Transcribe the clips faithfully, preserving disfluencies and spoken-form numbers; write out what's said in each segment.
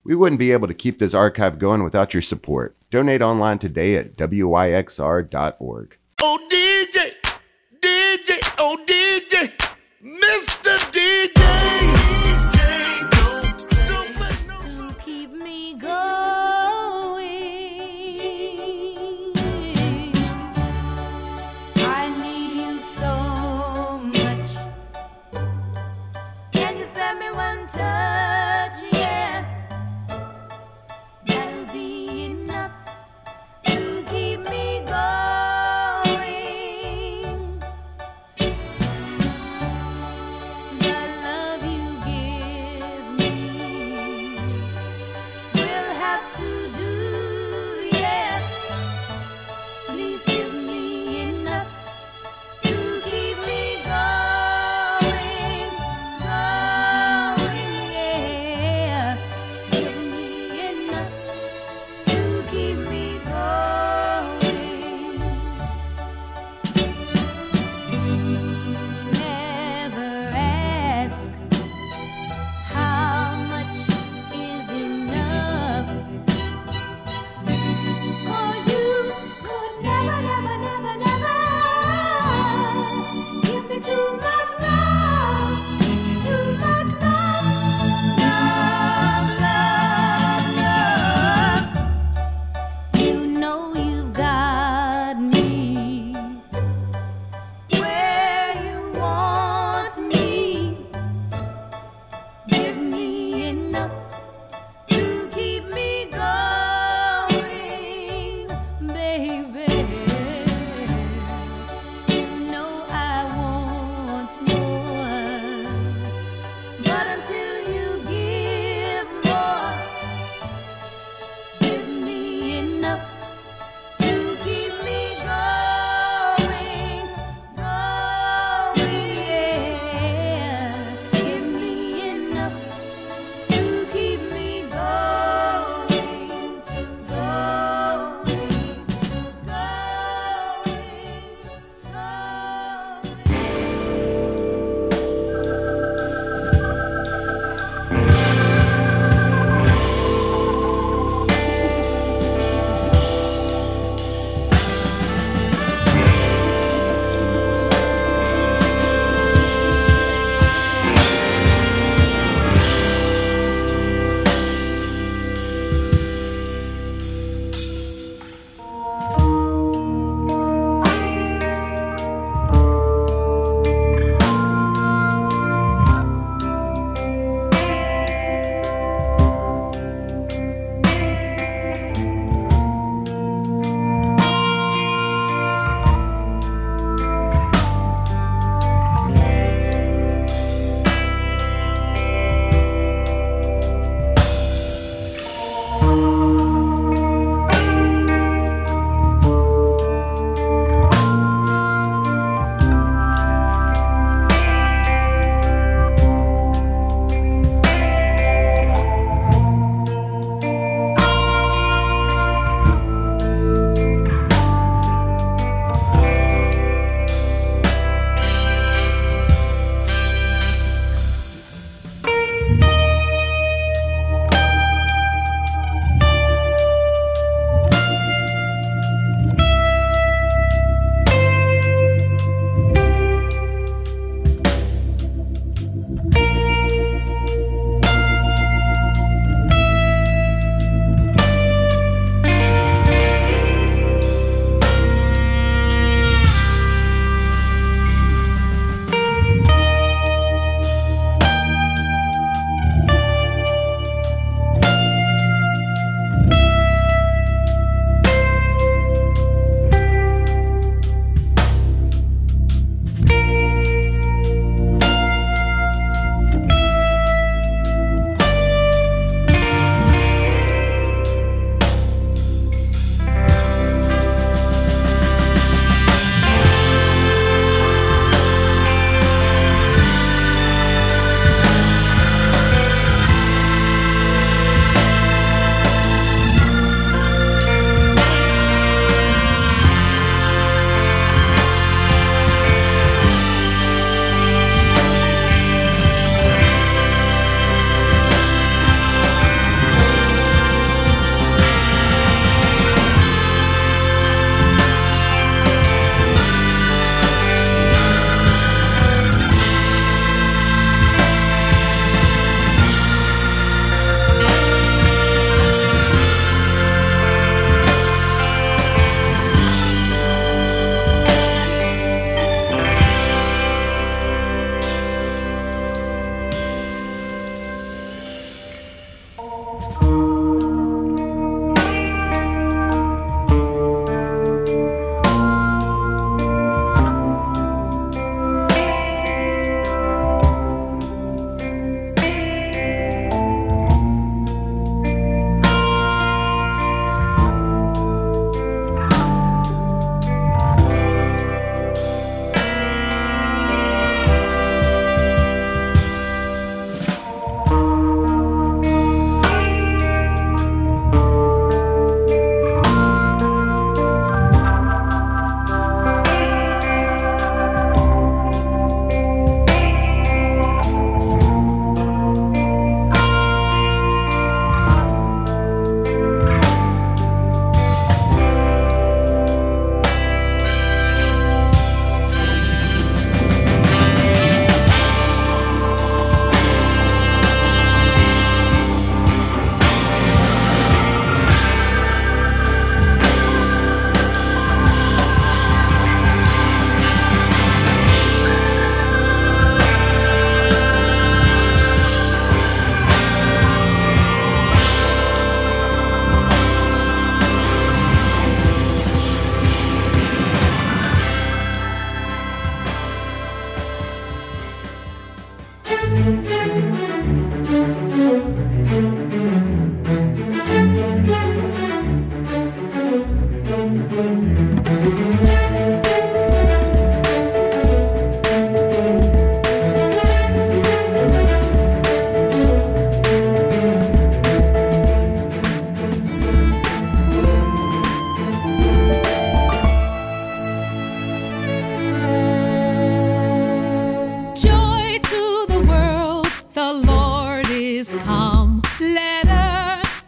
We wouldn't be able to keep this archive going without your support. Donate online today at W Y X R dot org. Oh, D J, D J, oh, D J, Mister D J. Keep me going. I need you so much. Can you spare me one touch? Yeah, that'll be enough to keep me going.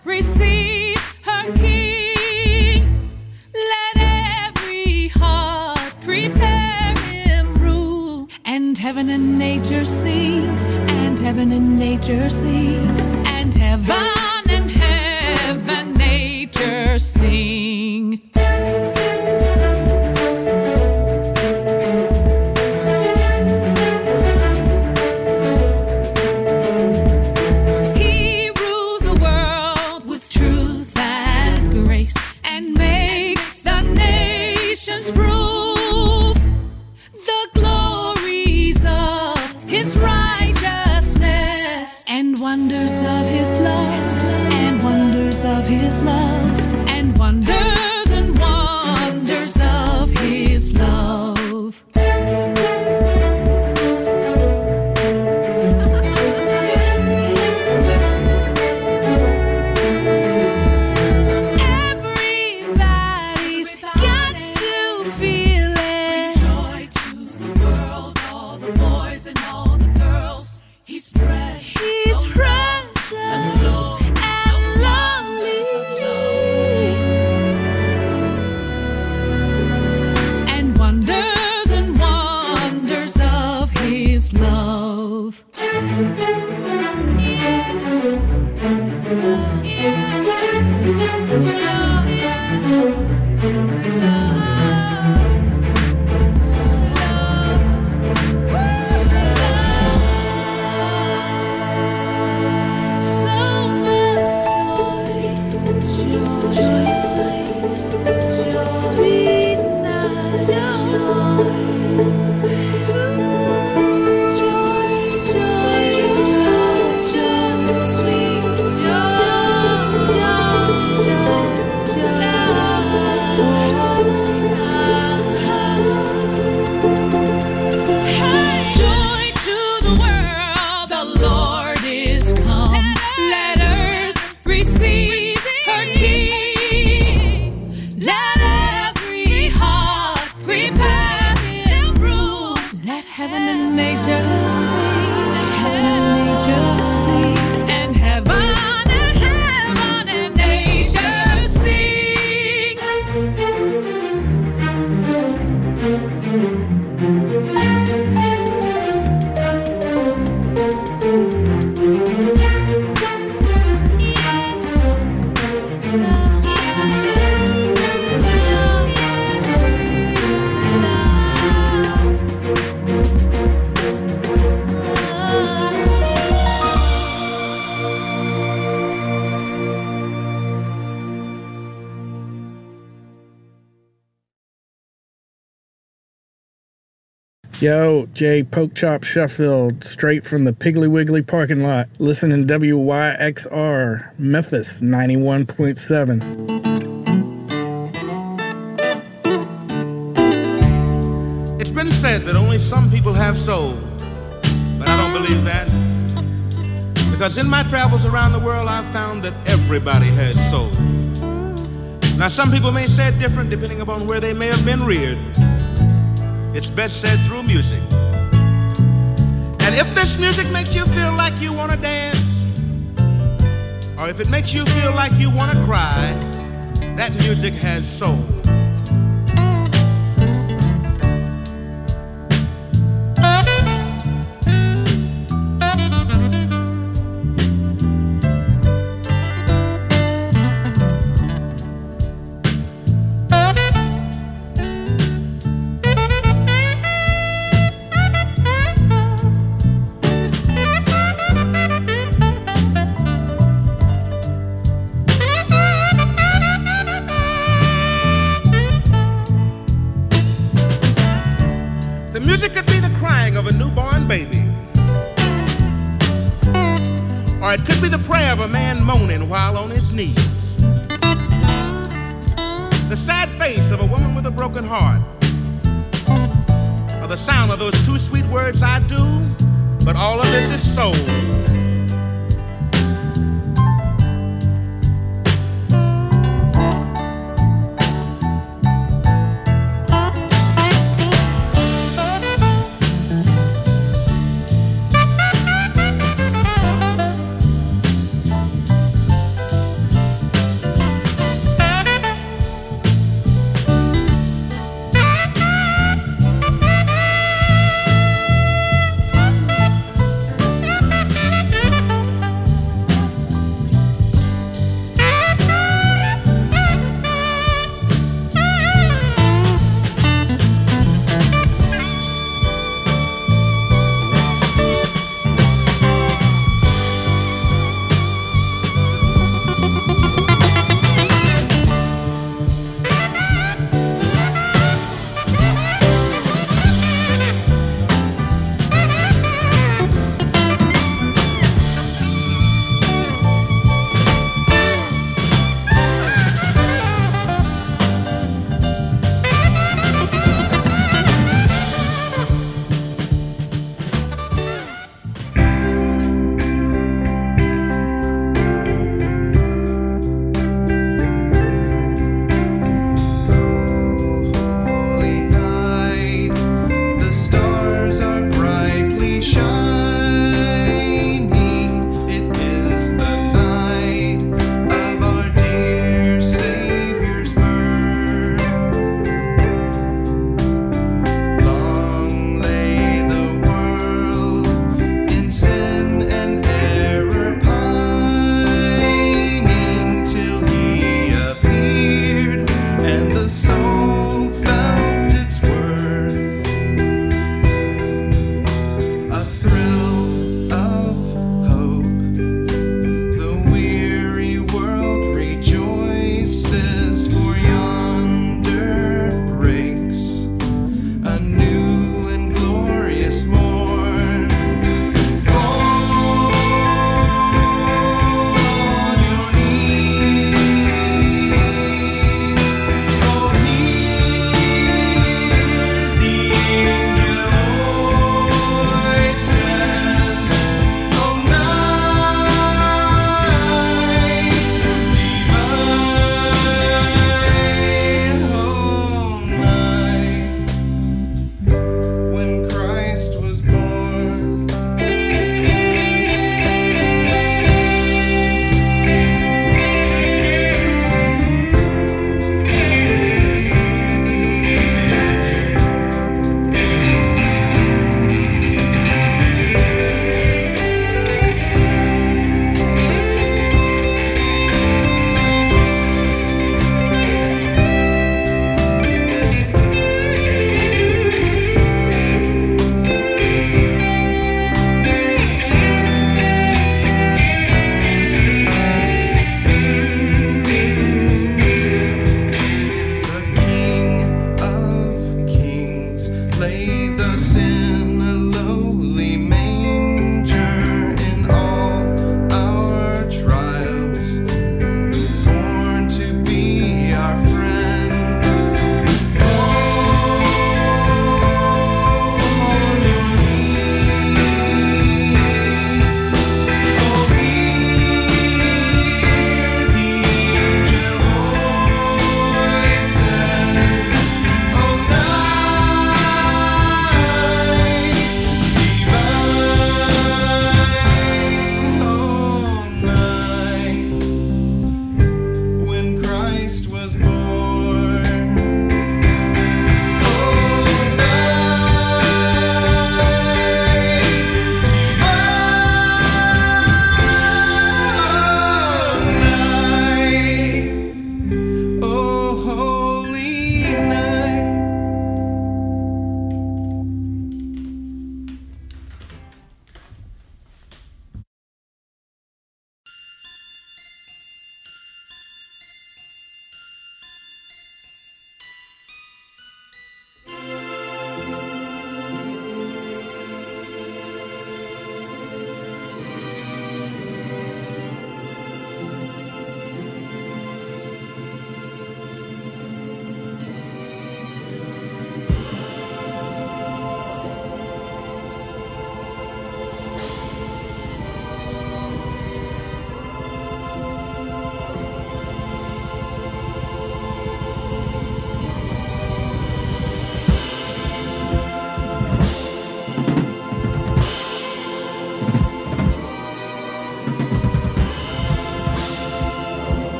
receive her King. Let every heart prepare him room. And heaven and nature sing, and heaven and nature sing, and heaven and heaven nature sing. Yo, Jay Pokechop Sheffield, straight from the Piggly Wiggly parking lot, listening to W Y X R, Memphis ninety-one point seven. It's been said that only some people have soul, but I don't believe that. Because in my travels around the world, I've found that everybody has soul. Now, some people may say it different depending upon where they may have been reared. It's best said through music. And if this music makes you feel like you want to dance, or if it makes you feel like you want to cry, that music has soul. Or it could be the prayer of a man moaning while on his knees. The sad face of a woman with a broken heart. Or the sound of those two sweet words, I do, but all of this is soul.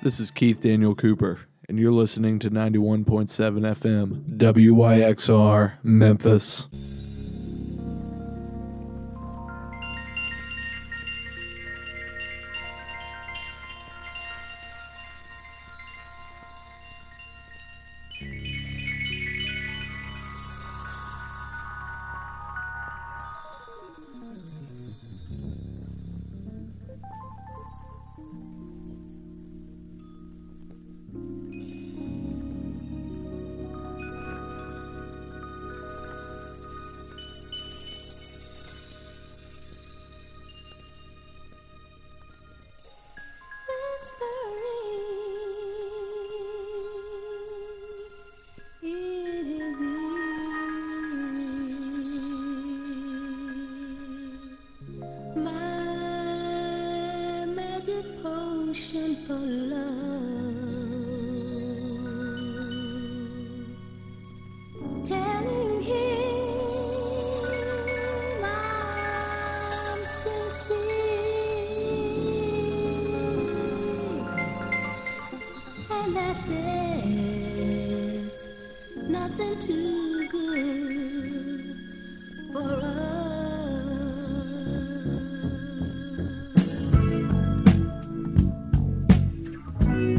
This is Keith Daniel Cooper, and you're listening to ninety-one point seven F M, W Y X R, Memphis. For us.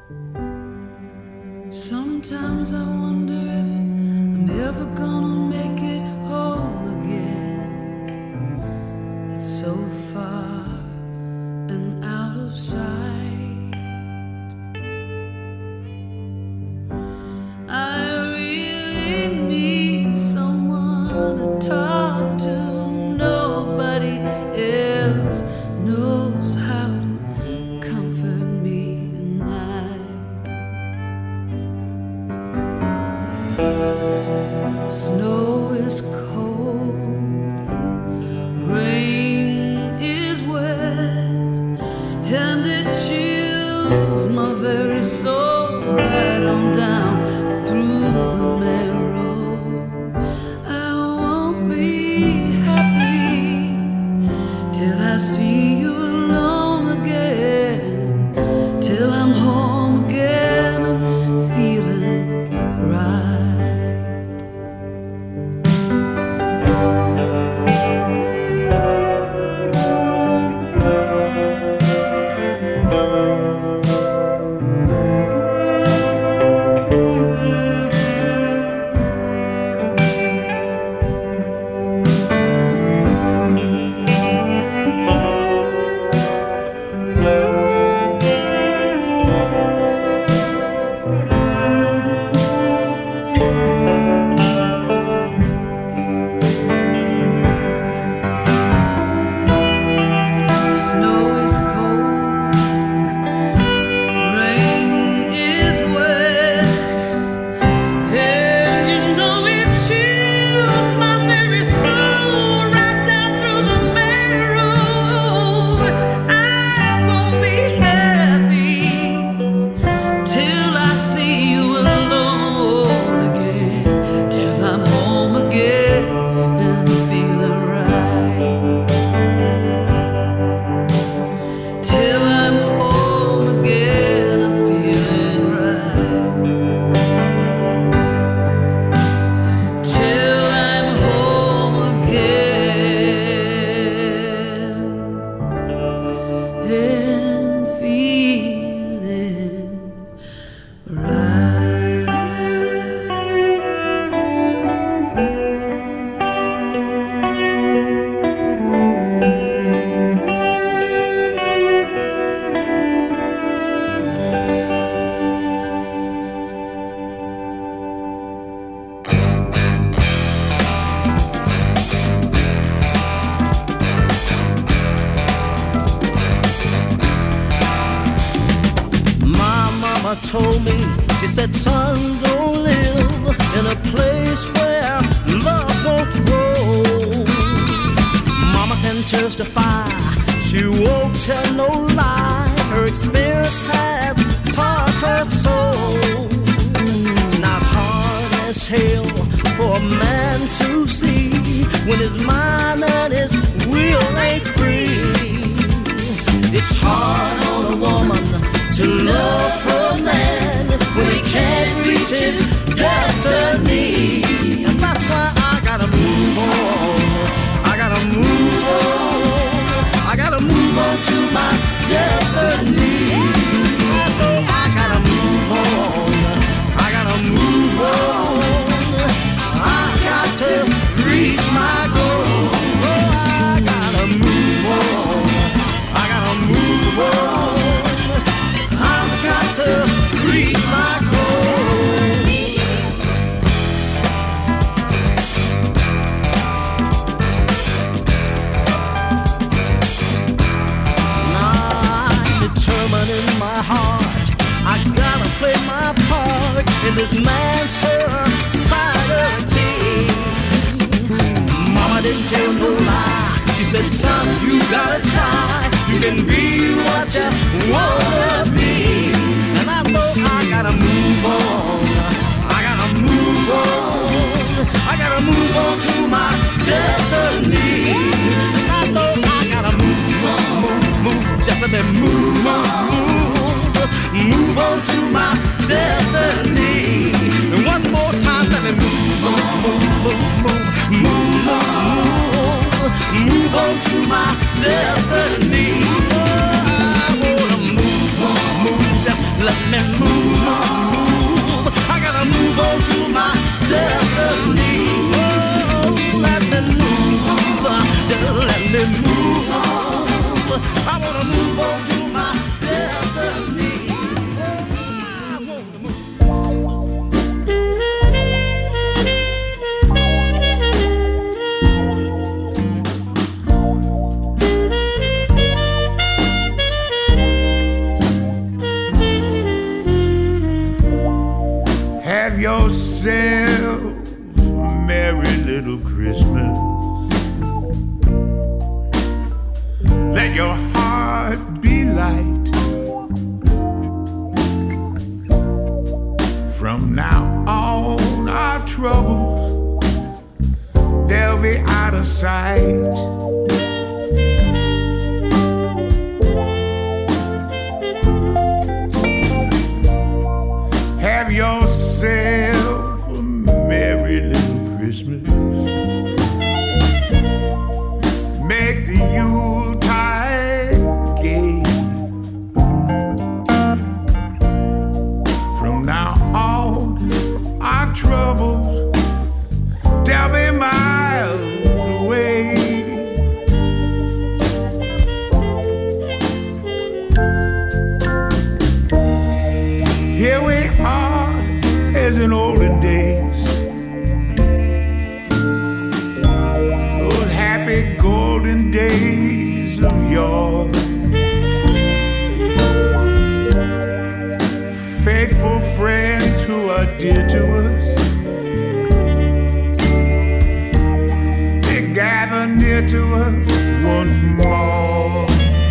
Sometimes I wonder if I'm ever gonna make it home again. It's so far and out of sight. I really need someone to talk to. Nobody else knows how to comfort me tonight. Snow is cold, rain is wet, and it chills my very soul right on down through the marrow. I won't be happy till I see you alone again, till I'm home again and feeling right. Told me, she said, son, don't live in a place where love won't grow. Mama can testify, she won't tell no lie. Her experience has taught her soul. Now it's hard as hell for a man to see when his mind and his will ain't free. It's hard on a woman to love her man when he can't reach his destiny. And that's why I gotta move on. I gotta move on. I gotta move on to my destiny. I know I gotta move on. I gotta move on. I got to reach my goal. Oh, I gotta move on. I gotta move on. To reach my goal. Now I'm determined in my heart. I gotta play my part in this man's society. Mama didn't tell no lie. She said, son, you gotta try. You can be what you wanna be. And I know I gotta move on. I gotta move on. I gotta move on to my destiny. And I know I gotta move on, move, move, just let me move on, move, move on to my destiny. And one more time, let me move on, move, move, move, move on, move, move on to my destiny. Oh, I wanna move on, move, just let me move, move. I gotta move on to my destiny. Oh, let me move, just let me move on. I wanna move on to my destiny. I wanna move. Have yourself a merry little Christmas. Let your heart be light. From now on, our troubles, they'll be out of sight. Have yourself a merry little Christmas. Make the Yuletide gay. From now on, our troubles, they'll be miles away. Here we are as in olden days, those happy golden days of yore. Faithful friends who are dear to us, they gather near to us once more.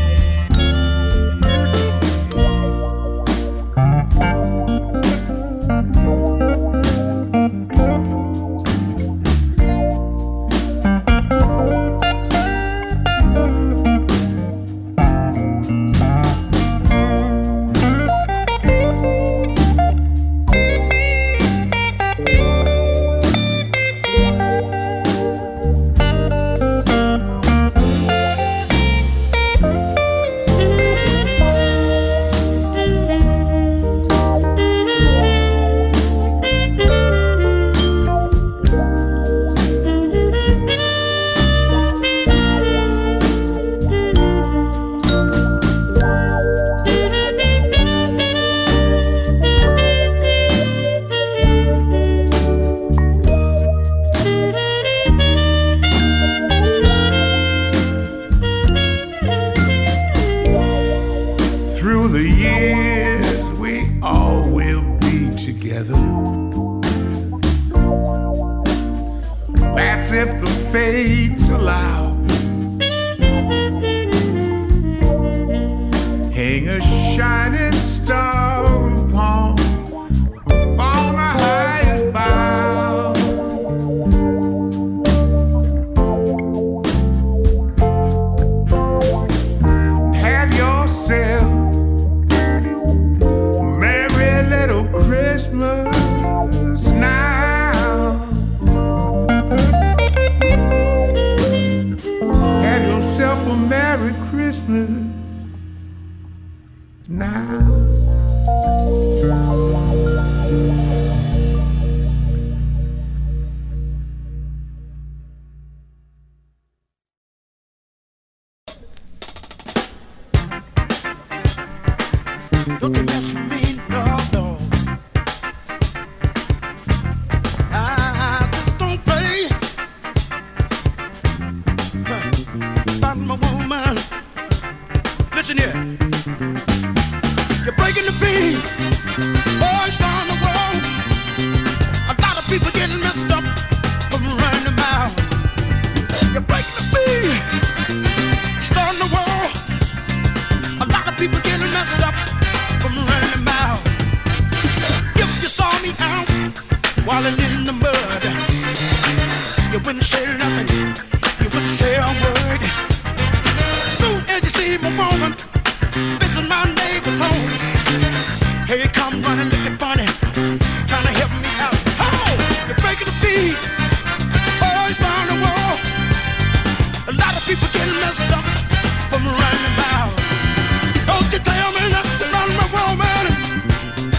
Through the years, we all will be together. That's if the fates allow. Hang a shining star upon, upon the highest bough. Have yourself Christmas now. Have yourself a Merry Christmas now. Don't you mess with me, no, no. I just don't play about my woman. Listen here. You're breaking the beat. Boys down the road. A lot of people getting messed up from running them out. You're breaking the beat. Starting the wall. A lot of people getting messed up from running them out. If you saw me out while I'm in the mud, you wouldn't say nothing, you wouldn't say a word. Soon as you see my woman fixing my neighbor's home, here you come running looking funny, trying to help me out. Oh, you're breaking the beat, boys down the wall. A lot of people getting messed up from running them out. Don't you tell me not to run my woman.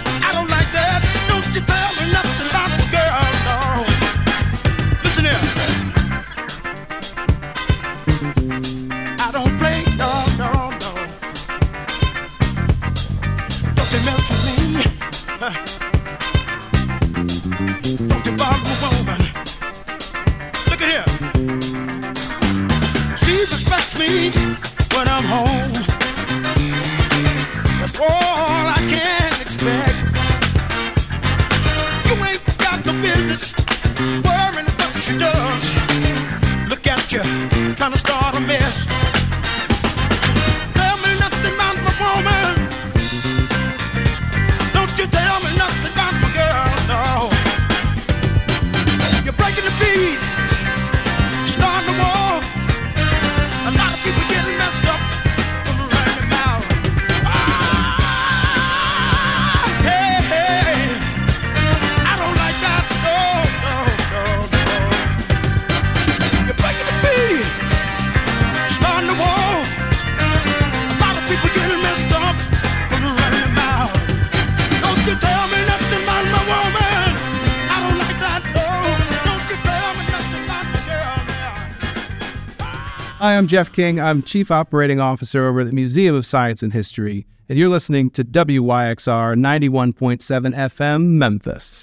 Hi, I'm Jeff King. I'm Chief Operating Officer over at the Museum of Science and History, and you're listening to W Y X R ninety-one point seven F M, Memphis.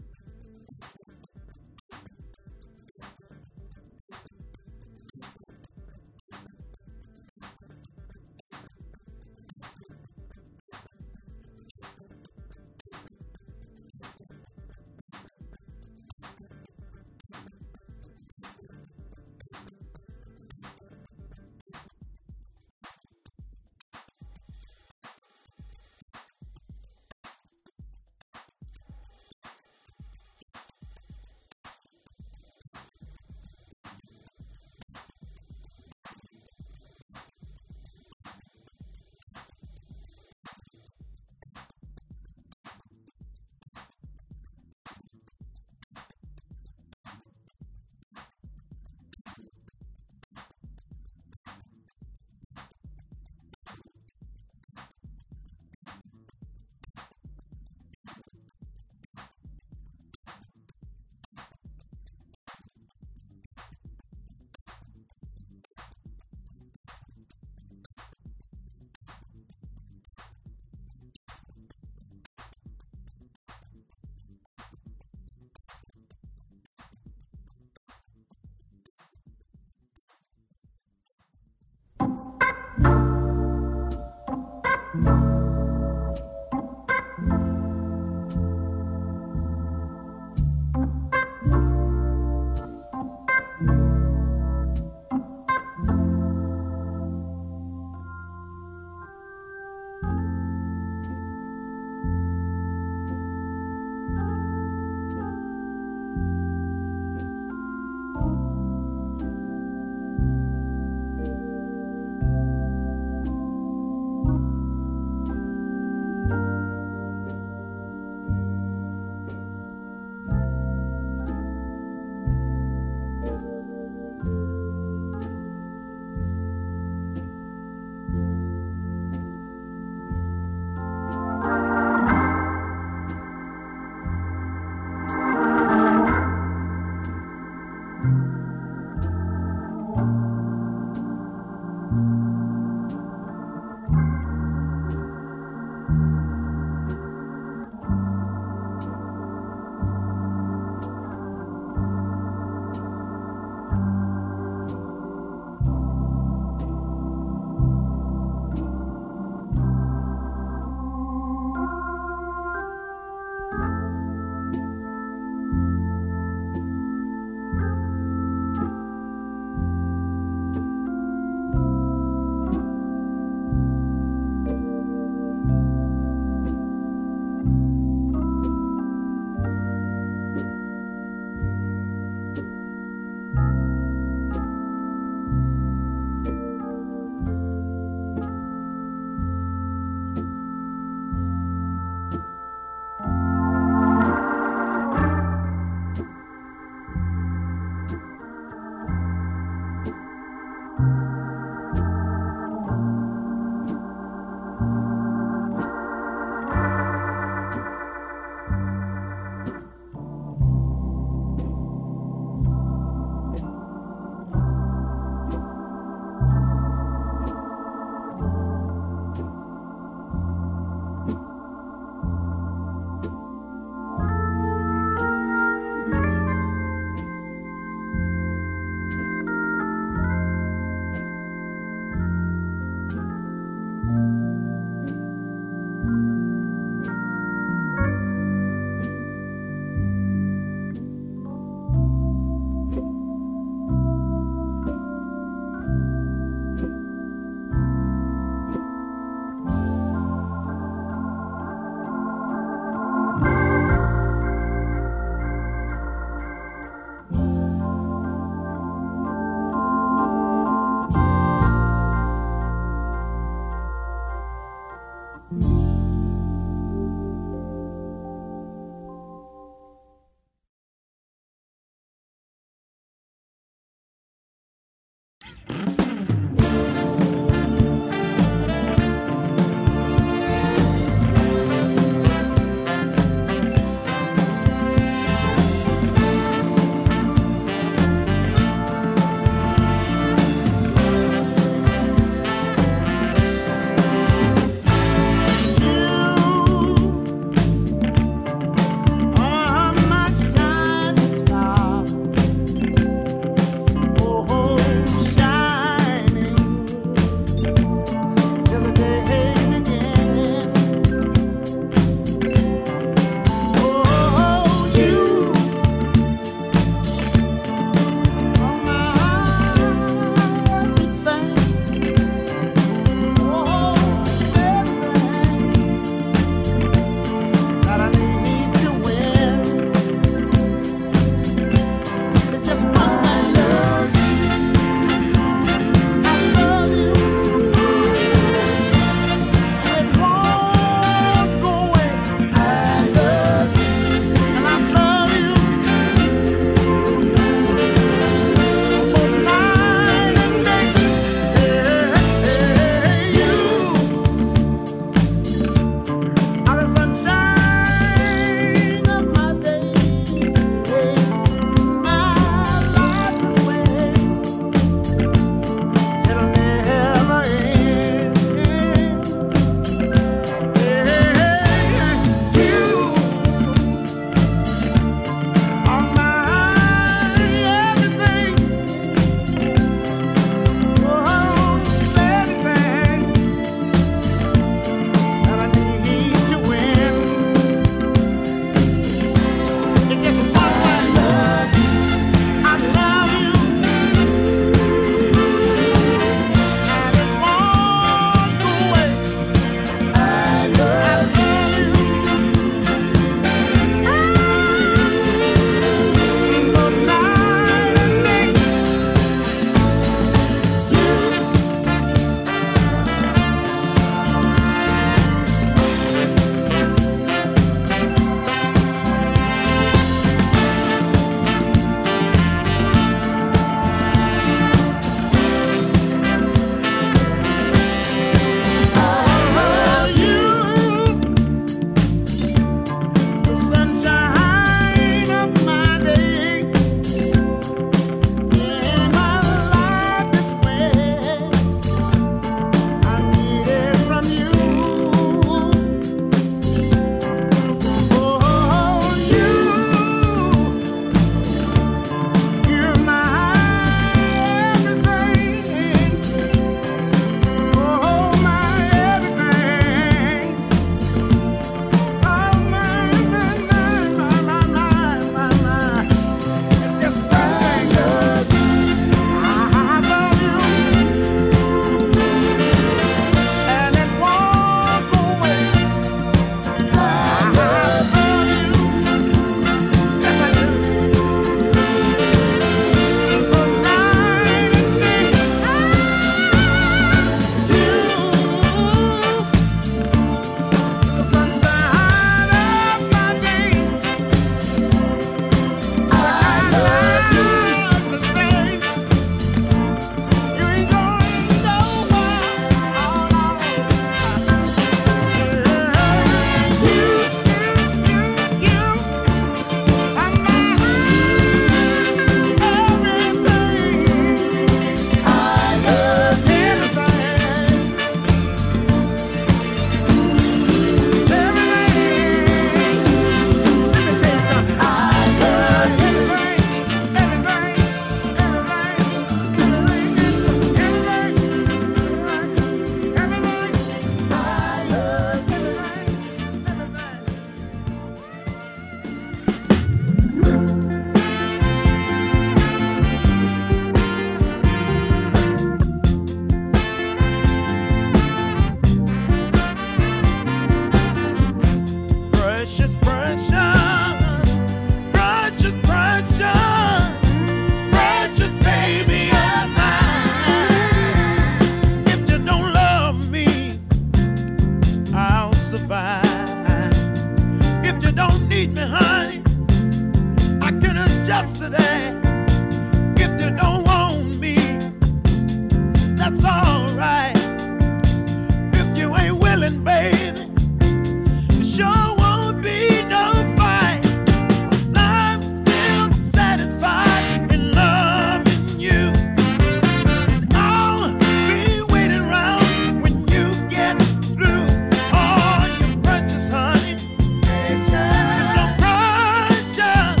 yesterday. If you don't want me, that's all right. If you ain't willing, baby, it sure won't be no fight. 'Cause I'm still satisfied in loving you. And I'll be waiting around when you get through. Oh, you precious honey. You're so precious.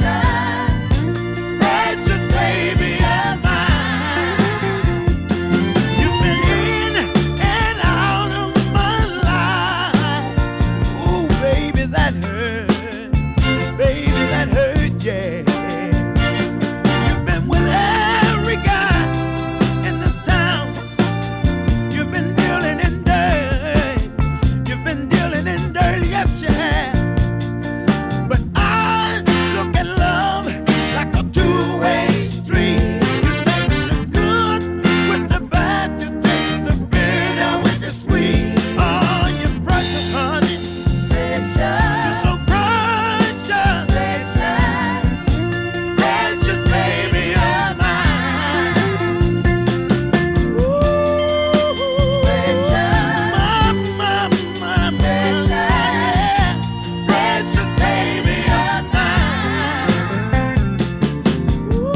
Precious baby of mine. You've been in and out of my life. Ooh, baby, that hurt. Baby, that hurt, yeah. You've been with every guy in this town. You've been dealing in dirt. You've been dealing in dirt, yes you have. But I look at love like a two-way street. You take the good with the bad, you take the bitter with the sweet. Oh, you precious honey. You're so precious. Precious baby of mine. Ooh, my, my, my, my, yeah. Precious baby of mine. Ooh,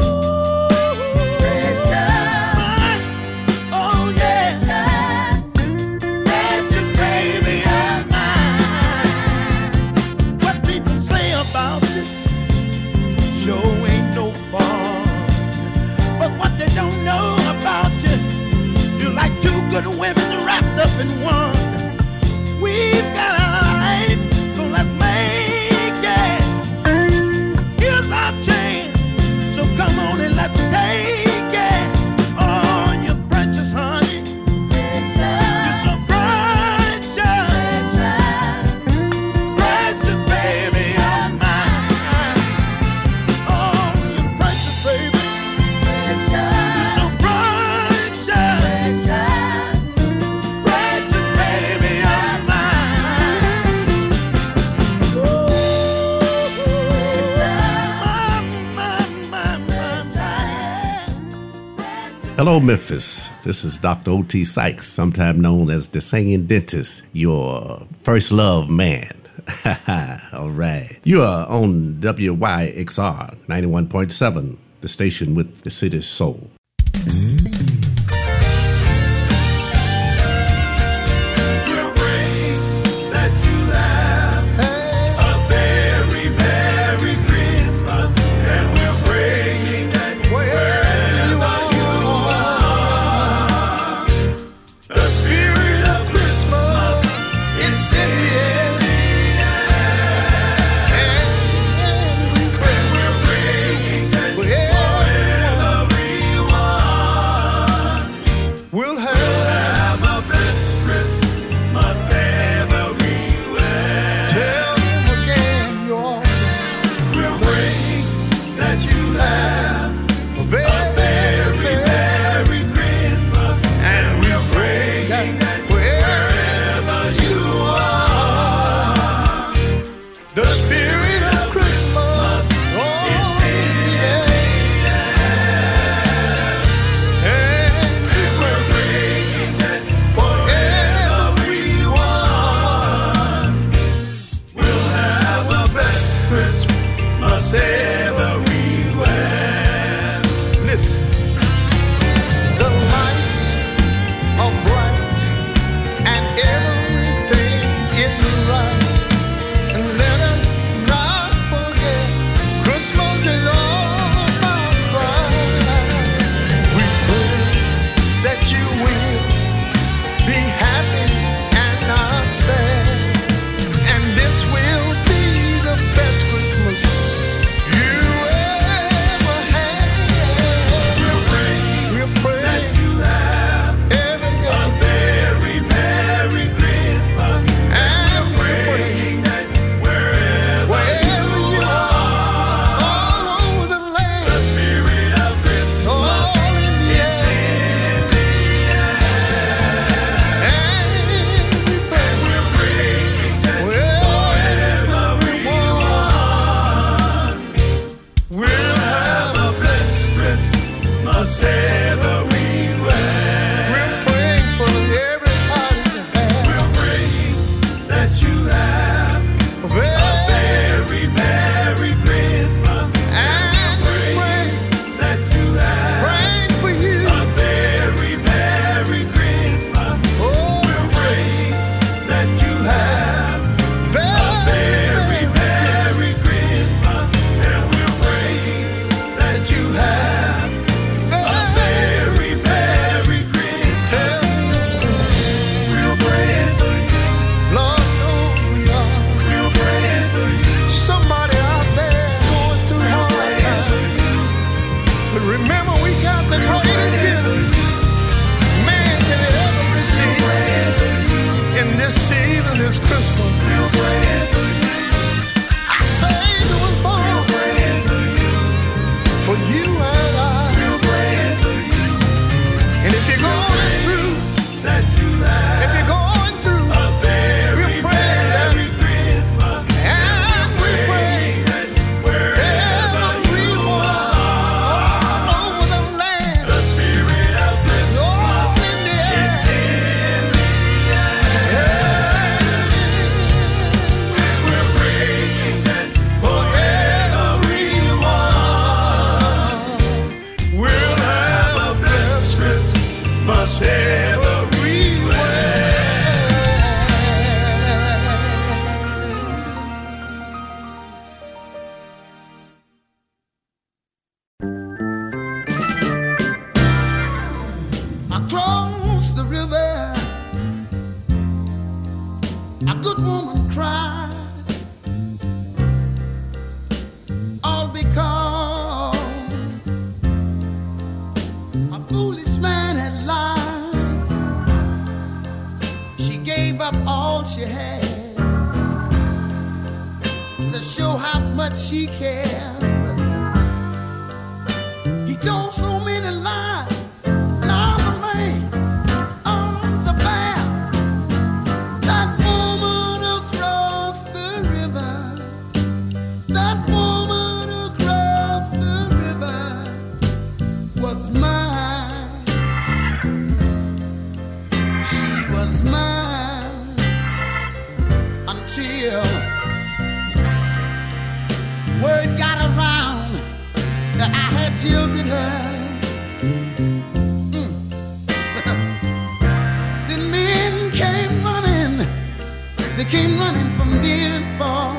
my, oh yeah. Precious baby of mine. What people say about you sure ain't no fun. But what they don't know about you, you're like two good women wrapped up in one. We've got a life, so let's make it. Here's our chance, so come on and let's take it. Oh, you precious honey. You're so precious. Precious baby of mine. Oh, you precious baby. You're so precious. Precious baby of mine. Ooh, my, my, my, my, my. Hello, Memphis. This is Doctor O T Sykes, sometimes known as the Singing Dentist, your first love man. All right. You are on W Y X R ninety-one point seven, the station with the city's soul. We'll pray that you have a very Merry Christmas, and we're praying that wherever you are, the spirit of Christmas, it's in the air. And we pray, we're praying that wherever you are, good woman cried, all because a foolish man had lied. She gave up all she had to show how much she cared. He told so many lies. Now the man's arms are bare. That woman across the river, that woman across the river was mine. She was mine until word got around that I had jilted her. Mm. Then men came running, they came running from near and far.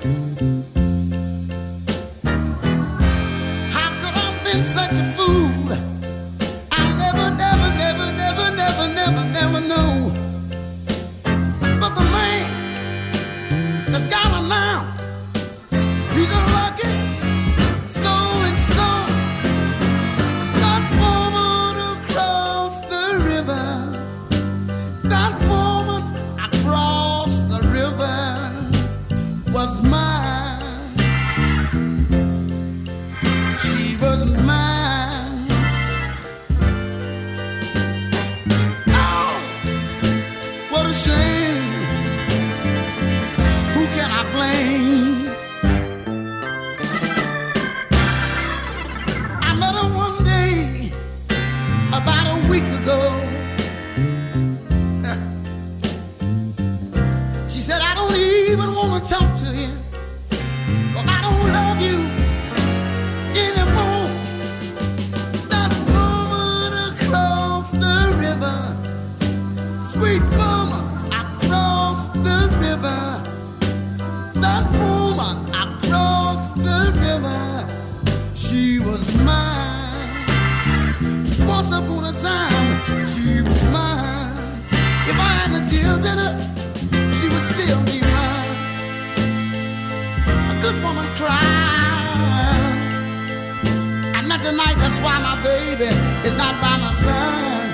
How could I have been such a fool? I'll never, never, never, never, never, never, never know. But the man that's got her now, he's a lucky so-and-so. That woman across the river, that woman across the river was mine. She was mine. Oh, what a shame. Who can I blame? About a week ago, she said, I don't even want to talk to you, but I don't love you anymore. That woman across the river, sweet woman across the river, that woman across the river, she was mine. Once upon a time, she was mine. If I hadn't jilted her, she would still be mine. A good woman cried, and not tonight, that's why my baby is not by my side.